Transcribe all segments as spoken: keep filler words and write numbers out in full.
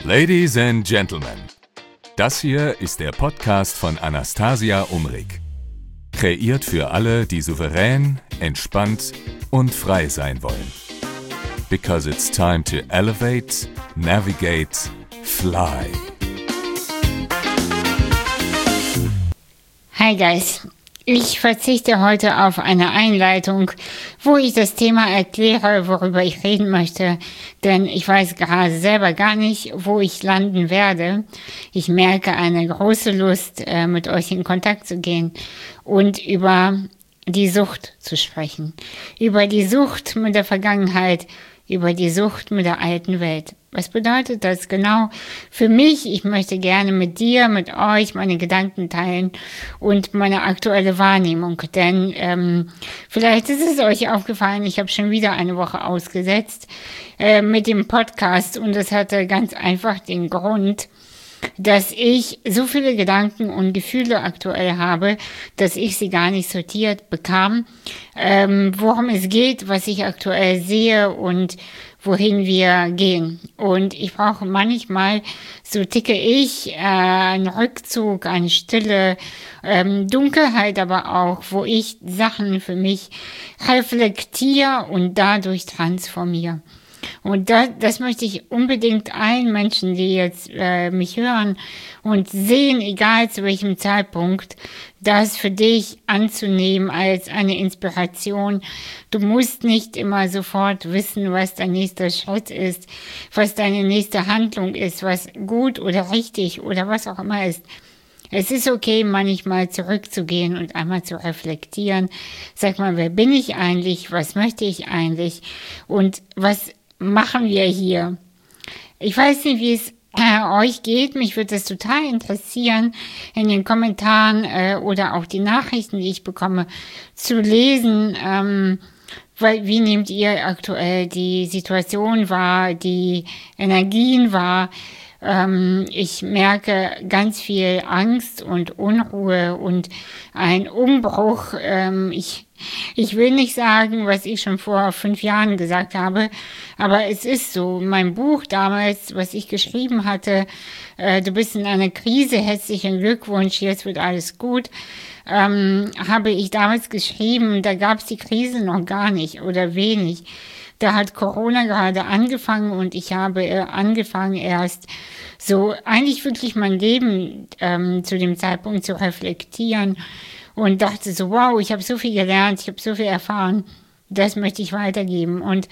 Ladies and Gentlemen, das hier ist der Podcast von Anastasia Umrig. Kreiert für alle, die souverän, entspannt und frei sein wollen. Because it's time to elevate, navigate, fly. Hi guys, ich verzichte heute auf eine Einleitung, wo ich das Thema erkläre, worüber ich reden möchte, denn ich weiß gerade selber gar nicht, wo ich landen werde. Ich merke eine große Lust, mit euch in Kontakt zu gehen und über die Sucht zu sprechen, über die Sucht mit der Vergangenheit, über die Sucht mit der alten Welt. Was bedeutet das genau für mich? Ich möchte gerne mit dir, mit euch meine Gedanken teilen und meine aktuelle Wahrnehmung. Denn ähm, vielleicht ist es euch aufgefallen, ich habe schon wieder eine Woche ausgesetzt äh, mit dem Podcast. Und das hatte ganz einfach den Grund, dass ich so viele Gedanken und Gefühle aktuell habe, dass ich sie gar nicht sortiert bekam, ähm, worum es geht, was ich aktuell sehe und wohin wir gehen. Und ich brauche manchmal, so ticke ich, äh, einen Rückzug, eine Stille, ähm, Dunkelheit aber auch, wo ich Sachen für mich reflektiere und dadurch transformiere. Und das, das möchte ich unbedingt allen Menschen, die jetzt äh, mich hören und sehen, egal zu welchem Zeitpunkt, das für dich anzunehmen als eine Inspiration. Du musst nicht immer sofort wissen, was dein nächster Schritt ist, was deine nächste Handlung ist, was gut oder richtig oder was auch immer ist. Es ist okay, manchmal zurückzugehen und einmal zu reflektieren. Sag mal, wer bin ich eigentlich? Was möchte ich eigentlich? Und was machen wir hier? Ich weiß nicht, wie es äh, euch geht. Mich würde das total interessieren, in den Kommentaren äh, oder auch die Nachrichten, die ich bekomme, zu lesen. Ähm, weil, wie nehmt ihr aktuell die Situation wahr, die Energien wahr? Ähm, ich merke ganz viel Angst und Unruhe und ein Umbruch. Ähm, ich Ich will nicht sagen, was ich schon vor fünf Jahren gesagt habe, aber es ist so. Mein Buch damals, was ich geschrieben hatte, äh, du bist in einer Krise, herzlichen Glückwunsch, jetzt wird alles gut, ähm, habe ich damals geschrieben, da gab es die Krise noch gar nicht oder wenig. Da hat Corona gerade angefangen und ich habe äh, angefangen erst so eigentlich wirklich mein Leben ähm, zu dem Zeitpunkt zu reflektieren. Und dachte so, wow, ich habe so viel gelernt, ich habe so viel erfahren, das möchte ich weitergeben. Und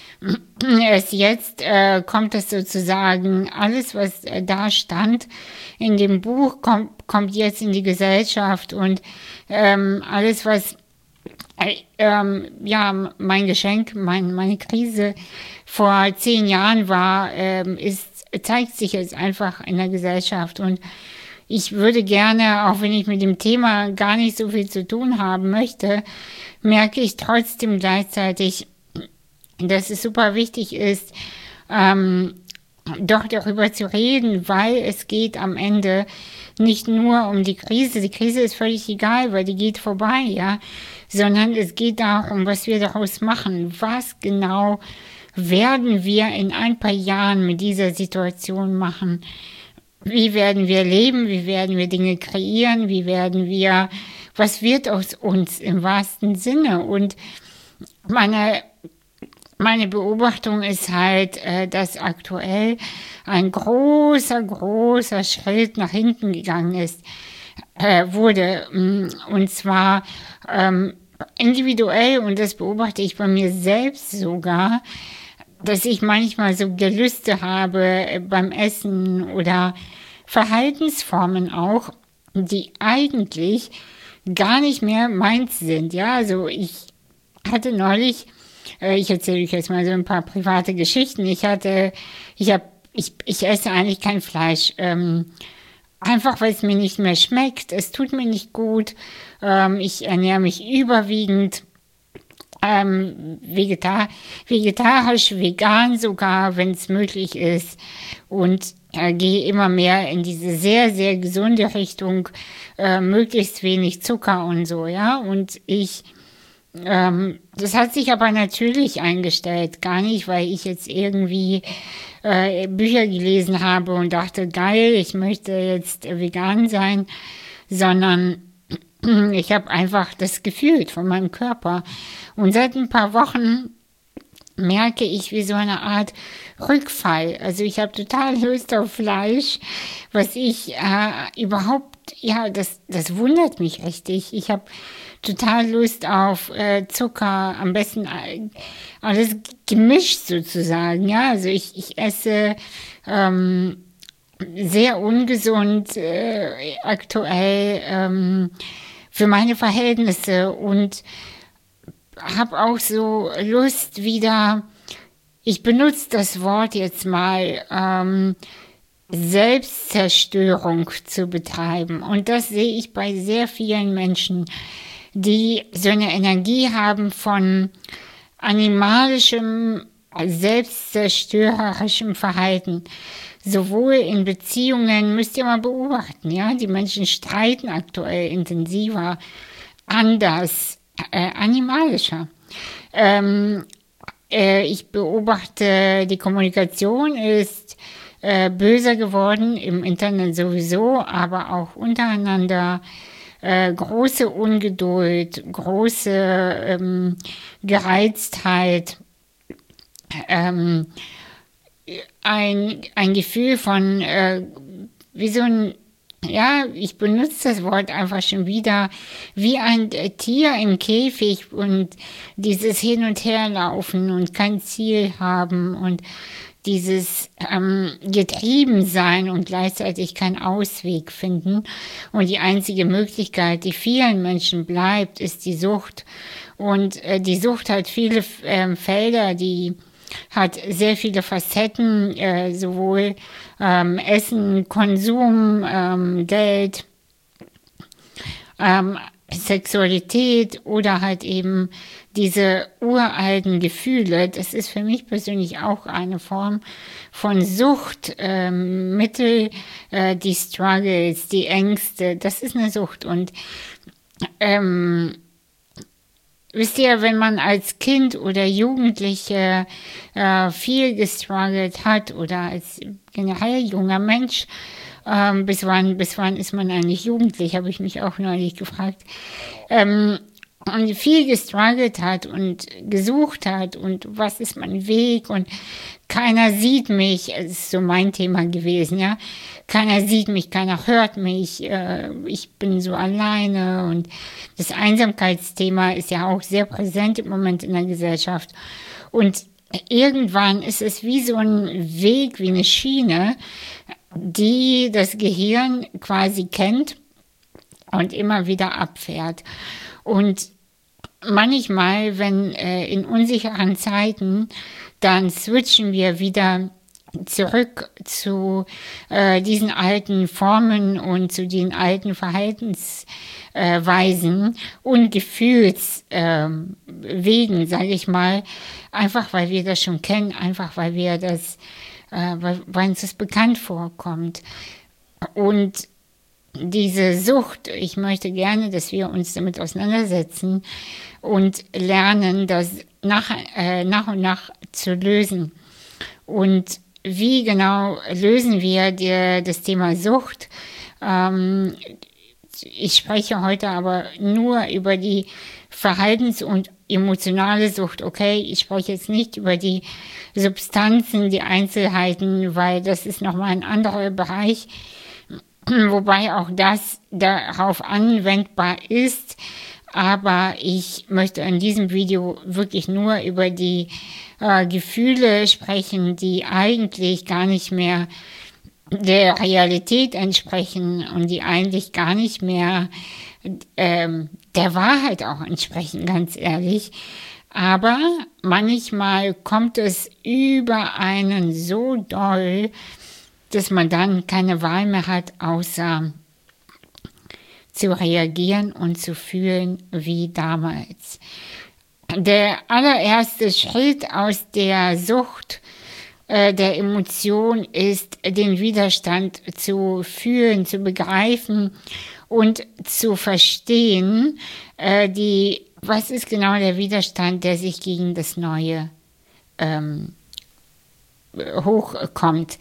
erst jetzt äh, kommt das sozusagen, alles, was äh, da stand in dem Buch, kommt, kommt jetzt in die Gesellschaft. Und ähm, alles, was, äh, ähm, ja, mein Geschenk, mein, meine Krise vor zehn Jahren war, ähm, ist, zeigt sich jetzt einfach in der Gesellschaft. Und ich würde gerne, auch wenn ich mit dem Thema gar nicht so viel zu tun haben möchte, merke ich trotzdem gleichzeitig, dass es super wichtig ist, ähm, doch darüber zu reden, weil es geht am Ende nicht nur um die Krise. Die Krise ist völlig egal, weil die geht vorbei, ja, sondern es geht darum, was wir daraus machen. Was genau werden wir in ein paar Jahren mit dieser Situation machen? Wie werden wir leben? Wie werden wir Dinge kreieren? Wie werden wir, was wird aus uns im wahrsten Sinne? Und meine, meine Beobachtung ist halt, äh, dass aktuell ein großer, großer Schritt nach hinten gegangen ist, äh, wurde. Und zwar ähm, individuell, und das beobachte ich bei mir selbst sogar, dass ich manchmal so Gelüste habe beim Essen oder Verhaltensformen auch, die eigentlich gar nicht mehr meins sind. Ja, also ich hatte neulich, äh, ich erzähle euch jetzt mal so ein paar private Geschichten. Ich hatte, ich habe, ich, ich esse eigentlich kein Fleisch, ähm, einfach weil es mir nicht mehr schmeckt. Es tut mir nicht gut. Ähm, ich ernähre mich überwiegend Ähm, vegetar vegetarisch, vegan sogar, wenn es möglich ist, und äh, gehe immer mehr in diese sehr, sehr gesunde Richtung, äh, möglichst wenig Zucker und so, ja, und ich Ähm, das hat sich aber natürlich eingestellt, gar nicht, weil ich jetzt irgendwie äh, Bücher gelesen habe und dachte, geil, ich möchte jetzt vegan sein, sondern ich habe einfach das gefühlt von meinem Körper. Und seit ein paar Wochen merke ich wie so eine Art Rückfall. Also ich habe total Lust auf Fleisch, was ich äh, überhaupt, ja, das, das wundert mich richtig. Ich habe total Lust auf äh, Zucker, am besten äh, alles gemischt sozusagen. Ja, also ich, ich esse ähm, sehr ungesund äh, aktuell ähm, für meine Verhältnisse und habe auch so Lust wieder, ich benutze das Wort jetzt mal, ähm, Selbstzerstörung zu betreiben. Und das sehe ich bei sehr vielen Menschen, die so eine Energie haben von animalischem, selbstzerstörerischem Verhalten. Sowohl in Beziehungen, müsst ihr mal beobachten, ja, die Menschen streiten aktuell intensiver, anders, äh, animalischer. Ähm, äh, ich beobachte, die Kommunikation ist äh, böser geworden, im Internet sowieso, aber auch untereinander. Äh, große Ungeduld, große ähm, Gereiztheit, ähm, ein, ein Gefühl von, äh, wie so ein, ja, ich benutze das Wort einfach schon wieder, wie ein Tier im Käfig und dieses Hin- und Herlaufen und kein Ziel haben und dieses ähm, Getriebensein und gleichzeitig keinen Ausweg finden. Und die einzige Möglichkeit, die vielen Menschen bleibt, ist die Sucht. Und äh, die Sucht hat viele äh, Felder, die hat sehr viele Facetten, äh, sowohl ähm, Essen, Konsum, ähm, Geld, ähm, Sexualität oder halt eben diese uralten Gefühle. Das ist für mich persönlich auch eine Form von Sucht, ähm, Mittel, äh, die Struggles, die Ängste, das ist eine Sucht. Und ähm, wisst ihr, wenn man als Kind oder Jugendliche äh, viel gestruggelt hat oder als generell junger Mensch, ähm, bis wann, bis wann ist man eigentlich jugendlich, habe ich mich auch neulich gefragt, ähm, und viel gestruggelt hat und gesucht hat und was ist mein Weg und keiner sieht mich, es ist so mein Thema gewesen, ja, keiner sieht mich, keiner hört mich, äh, ich bin so alleine und das Einsamkeitsthema ist ja auch sehr präsent im Moment in der Gesellschaft und irgendwann ist es wie so ein Weg, wie eine Schiene, die das Gehirn quasi kennt und immer wieder abfährt. Und manchmal, wenn äh, in unsicheren Zeiten, dann switchen wir wieder zurück zu äh, diesen alten Formen und zu den alten Verhaltensweisen äh, und Gefühlswegen, äh, sage ich mal, einfach weil wir das schon kennen, einfach weil wir das, äh, weil, weil uns das bekannt vorkommt. Und diese Sucht, ich möchte gerne, dass wir uns damit auseinandersetzen und lernen, das nach, äh, nach und nach zu lösen. Und wie genau lösen wir die, das Thema Sucht? Ähm, ich spreche heute aber nur über die Verhaltens- und emotionale Sucht. Okay, ich spreche jetzt nicht über die Substanzen, die Einzelheiten, weil das ist nochmal ein anderer Bereich. Wobei auch das darauf anwendbar ist, aber ich möchte in diesem Video wirklich nur über die äh, Gefühle sprechen, die eigentlich gar nicht mehr der Realität entsprechen und die eigentlich gar nicht mehr ähm, der Wahrheit auch entsprechen, ganz ehrlich. Aber manchmal kommt es über einen so doll, dass man dann keine Wahl mehr hat, außer zu reagieren und zu fühlen wie damals. Der allererste Schritt aus der Sucht äh, der Emotion ist, den Widerstand zu fühlen, zu begreifen und zu verstehen. Äh, die was ist genau der Widerstand, der sich gegen das Neue ähm, hochkommt?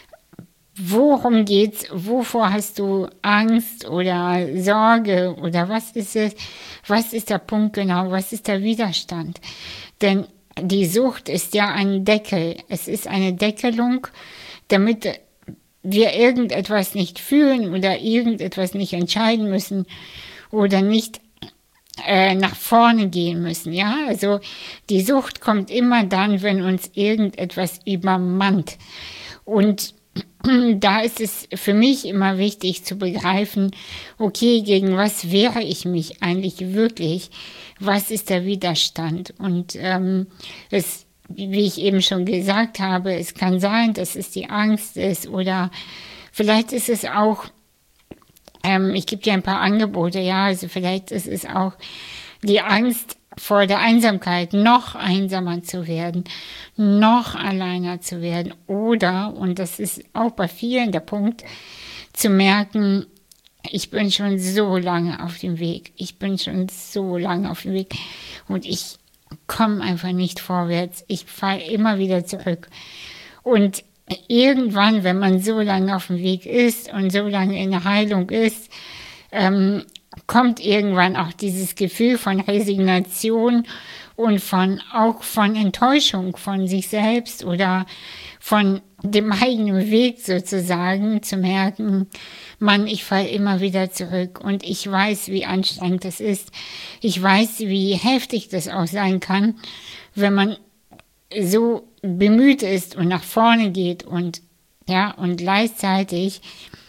Worum geht's? Wovor hast du Angst oder Sorge oder was ist es? Was ist der Punkt genau? Was ist der Widerstand? Denn die Sucht ist ja ein Deckel. Es ist eine Deckelung, damit wir irgendetwas nicht fühlen oder irgendetwas nicht entscheiden müssen oder nicht äh, nach vorne gehen müssen. Ja, also die Sucht kommt immer dann, wenn uns irgendetwas übermannt. Und da ist es für mich immer wichtig zu begreifen, okay, gegen was wehre ich mich eigentlich wirklich? Was ist der Widerstand? Und ähm, es, wie ich eben schon gesagt habe, es kann sein, dass es die Angst ist oder vielleicht ist es auch, ähm, ich gebe dir ein paar Angebote, ja, also vielleicht ist es auch die Angst vor der Einsamkeit, noch einsamer zu werden, noch alleiner zu werden oder, und das ist auch bei vielen der Punkt, zu merken, ich bin schon so lange auf dem Weg, ich bin schon so lange auf dem Weg und ich komme einfach nicht vorwärts, ich falle immer wieder zurück. Und irgendwann, wenn man so lange auf dem Weg ist und so lange in der Heilung ist, ähm, kommt irgendwann auch dieses Gefühl von Resignation und von auch von Enttäuschung von sich selbst oder von dem eigenen Weg sozusagen, zu merken, Mann, ich falle immer wieder zurück und ich weiß, wie anstrengend das ist. Ich weiß, wie heftig das auch sein kann, wenn man so bemüht ist und nach vorne geht und ja und gleichzeitig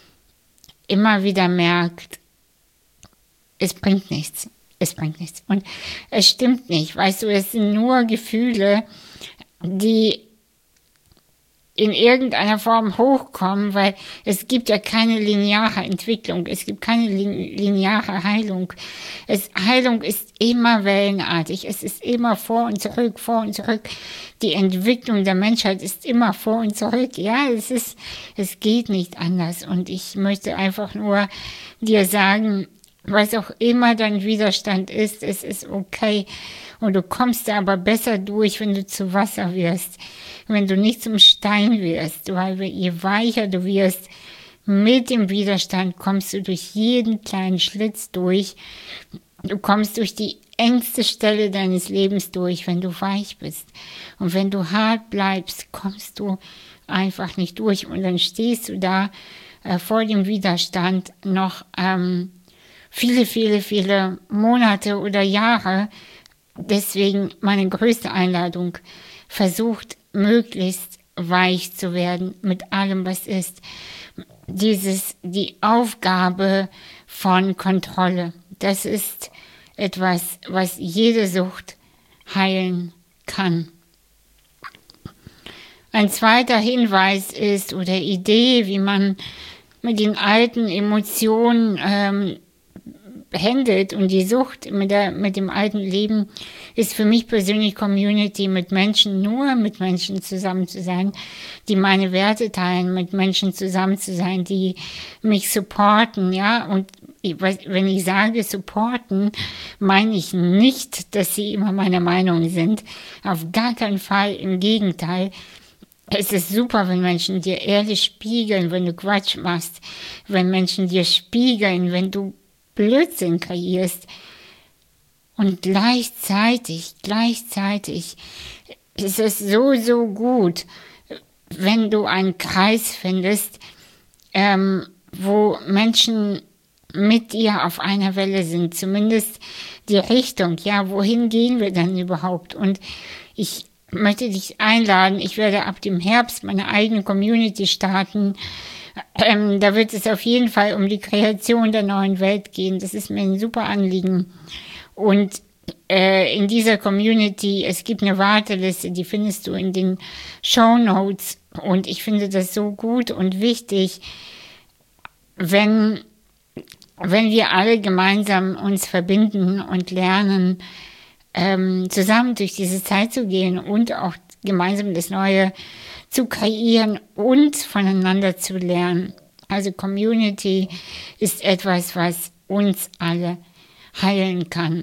immer wieder merkt, es bringt nichts, es bringt nichts. Und es stimmt nicht, weißt du, es sind nur Gefühle, die in irgendeiner Form hochkommen, weil es gibt ja keine lineare Entwicklung, es gibt keine lineare Heilung. Es, Heilung ist immer wellenartig, es ist immer vor und zurück, vor und zurück. Die Entwicklung der Menschheit ist immer vor und zurück. Ja, es ist, es geht nicht anders. Und ich möchte einfach nur dir sagen, was auch immer dein Widerstand ist, es ist okay. Und du kommst da aber besser durch, wenn du zu Wasser wirst, wenn du nicht zum Stein wirst, weil je weicher du wirst, mit dem Widerstand kommst du durch jeden kleinen Schlitz durch. Du kommst durch die engste Stelle deines Lebens durch, wenn du weich bist. Und wenn du hart bleibst, kommst du einfach nicht durch. Und dann stehst du da äh, vor dem Widerstand noch ähm, viele, viele, viele Monate oder Jahre. Deswegen meine größte Einladung, versucht möglichst weich zu werden mit allem, was ist. Dieses, die Aufgabe von Kontrolle, das ist etwas, was jede Sucht heilen kann. Ein zweiter Hinweis ist oder Idee, wie man mit den alten Emotionen ähm, handelt und die Sucht mit, der, mit dem alten Leben ist für mich persönlich Community, mit Menschen, nur mit Menschen zusammen zu sein, die meine Werte teilen, mit Menschen zusammen zu sein, die mich supporten, ja, und wenn ich sage supporten, meine ich nicht, dass sie immer meiner Meinung sind, auf gar keinen Fall, im Gegenteil. Es ist super, wenn Menschen dir ehrlich spiegeln, wenn du Quatsch machst, wenn Menschen dir spiegeln, wenn du Blödsinn kreierst. Und gleichzeitig, gleichzeitig ist es so, so gut, wenn du einen Kreis findest, ähm, wo Menschen mit dir auf einer Welle sind, zumindest die Richtung, ja, wohin gehen wir dann überhaupt? Und ich möchte dich einladen, ich werde ab dem Herbst meine eigene Community starten. Ähm, da wird es auf jeden Fall um die Kreation der neuen Welt gehen. Das ist mir ein super Anliegen. Und äh, in dieser Community, es gibt eine Warteliste, die findest du in den Shownotes. Und ich finde das so gut und wichtig, wenn, wenn wir alle gemeinsam uns verbinden und lernen, ähm, zusammen durch diese Zeit zu gehen und auch gemeinsam das Neue zu kreieren und voneinander zu lernen. Also Community ist etwas, was uns alle heilen kann.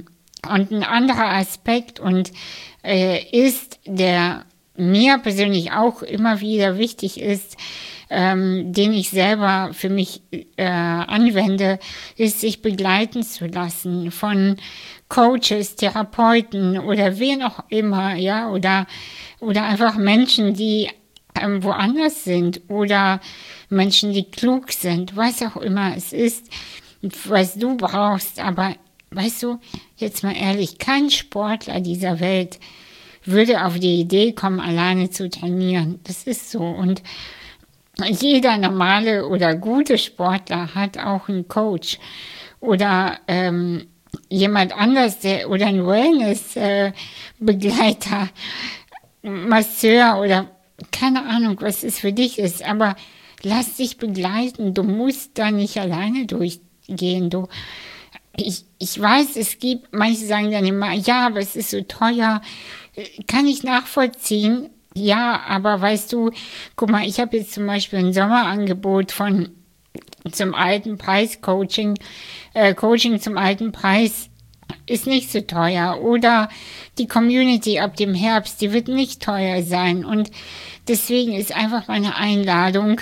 Und ein anderer Aspekt und äh, ist, der mir persönlich auch immer wieder wichtig ist, ähm, den ich selber für mich äh, anwende, ist, sich begleiten zu lassen von Coaches, Therapeuten oder wen auch immer, ja, oder, oder einfach Menschen, die ähm, woanders sind oder Menschen, die klug sind, was auch immer es ist, was du brauchst. Aber weißt du, jetzt mal ehrlich, kein Sportler dieser Welt würde auf die Idee kommen, alleine zu trainieren. Das ist so. Und jeder normale oder gute Sportler hat auch einen Coach oder ähm, jemand anders, der oder ein Wellness-Begleiter, äh, Masseur oder keine Ahnung, was es für dich ist. Aber lass dich begleiten. Du musst da nicht alleine durchgehen. Du, ich, ich weiß, es gibt, manche sagen dann immer, ja, aber es ist so teuer. Kann ich nachvollziehen. Ja, aber weißt du, guck mal, ich habe jetzt zum Beispiel ein Sommerangebot von zum alten Preis Coaching. Äh, Coaching zum alten Preis ist nicht so teuer. Oder die Community ab dem Herbst, die wird nicht teuer sein. Und deswegen ist einfach meine Einladung,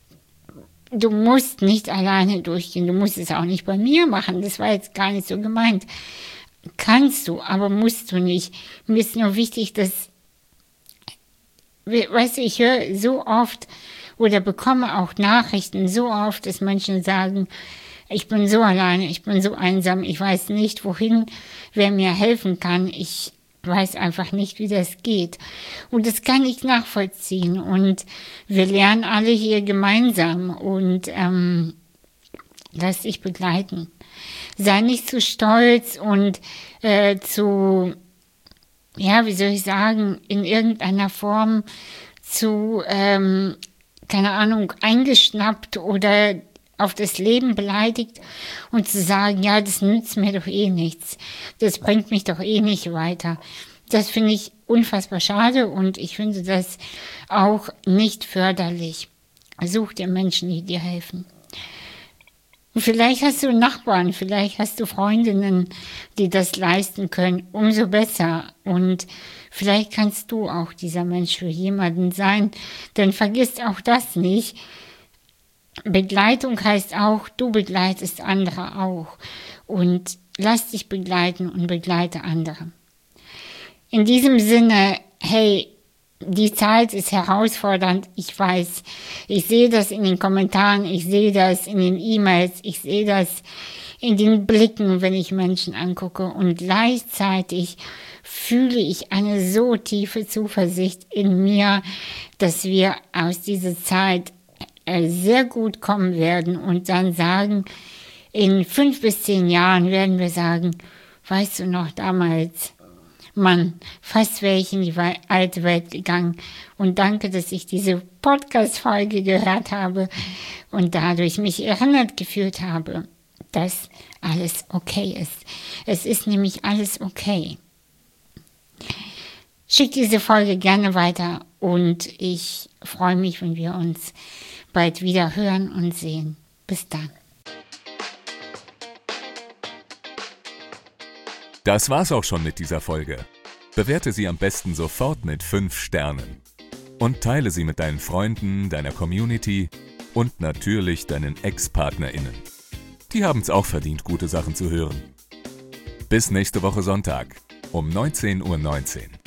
du musst nicht alleine durchgehen. Du musst es auch nicht bei mir machen. Das war jetzt gar nicht so gemeint. Kannst du, aber musst du nicht. Mir ist nur wichtig, dass weißt du, ich höre so oft oder bekomme auch Nachrichten so oft, dass Menschen sagen, ich bin so alleine, ich bin so einsam, ich weiß nicht, wohin, wer mir helfen kann. Ich weiß einfach nicht, wie das geht. Und das kann ich nachvollziehen. Und wir lernen alle hier gemeinsam und ähm, lass dich begleiten. Sei nicht zu stolz und äh, zu ja, wie soll ich sagen, in irgendeiner Form zu, ähm, keine Ahnung, eingeschnappt oder auf das Leben beleidigt und zu sagen, ja, das nützt mir doch eh nichts. Das bringt mich doch eh nicht weiter. Das finde ich unfassbar schade und ich finde das auch nicht förderlich. Such dir Menschen, die dir helfen. Vielleicht hast du Nachbarn, vielleicht hast du Freundinnen, die das leisten können, umso besser. Und vielleicht kannst du auch dieser Mensch für jemanden sein, denn vergiss auch das nicht. Begleitung heißt auch, du begleitest andere auch. Und lass dich begleiten und begleite andere. In diesem Sinne, hey, die Zeit ist herausfordernd, ich weiß. Ich sehe das in den Kommentaren, ich sehe das in den E-Mails, ich sehe das in den Blicken, wenn ich Menschen angucke. Und gleichzeitig fühle ich eine so tiefe Zuversicht in mir, dass wir aus dieser Zeit sehr gut kommen werden und dann sagen, in fünf bis zehn Jahren werden wir sagen, weißt du noch damals, Mann, fast wäre ich in die alte Welt gegangen. Und danke, dass ich diese Podcast-Folge gehört habe und dadurch mich erinnert gefühlt habe, dass alles okay ist. Es ist nämlich alles okay. Schick diese Folge gerne weiter und ich freue mich, wenn wir uns bald wieder hören und sehen. Bis dann. Das war's auch schon mit dieser Folge. Bewerte sie am besten sofort mit fünf Sternen. Und teile sie mit deinen Freunden, deiner Community und natürlich deinen Ex-PartnerInnen. Die haben's auch verdient, gute Sachen zu hören. Bis nächste Woche Sonntag um neunzehn Uhr neunzehn.